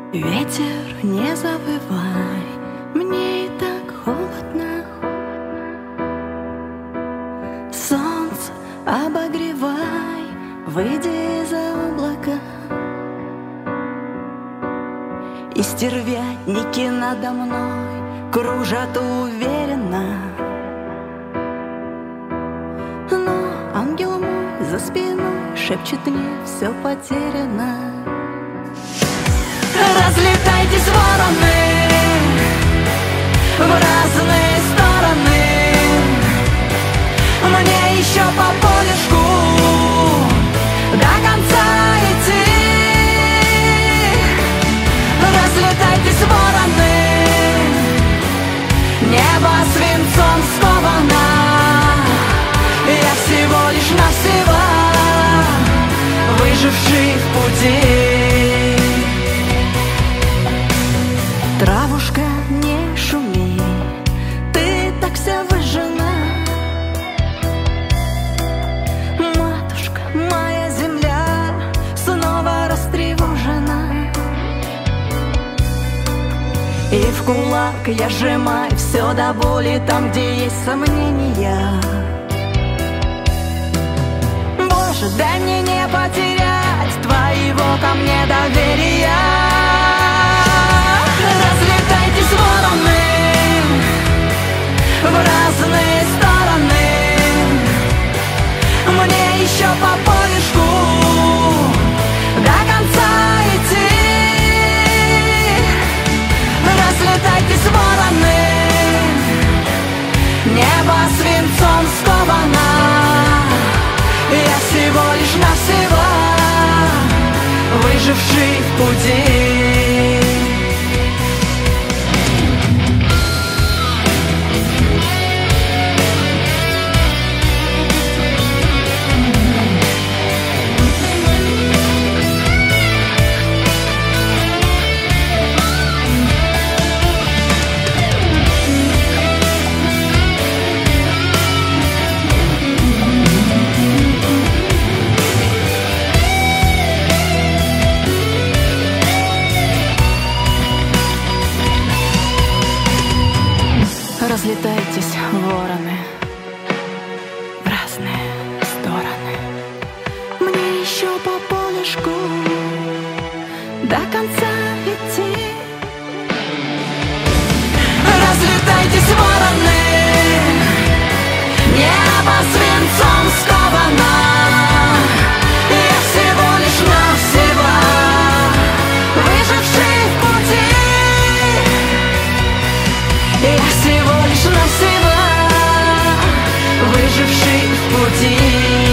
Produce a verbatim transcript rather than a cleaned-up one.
Ветер, не забывай, мне и так холодно. Солнце, обогревай, выйди из-за облака. И стервятники надо мной кружат уверенно. Но ангел мой за спиной шепчет мне: все потеряно. Разлетайтесь, вороны, в разные стороны. Мне еще по полюшку до конца идти. Разлетайтесь, вороны, небо свинцом сковано. Я всего лишь навсего выживший в пути. Травушка, не шуми, ты так вся выжжена. Матушка, моя земля снова растревожена. И в кулак я сжимаю все до боли там, где есть сомнения. Боже, дай мне не потерять твоего ко мне доверия. Разлетайтесь, вороны, в разные стороны. Мне еще по полюшку до конца идти. Разлетайтесь, вороны, небо свинцом сковано. Я всего лишь навсего выживший в пути. Разлетайтесь, вороны, в разные стороны. Мне еще по полюшку до конца идти. Разлетайтесь, вороны, небо свинцом сковано. Я всего лишь навсего выживший в пути. Я всего лишь навсего выживший в пути.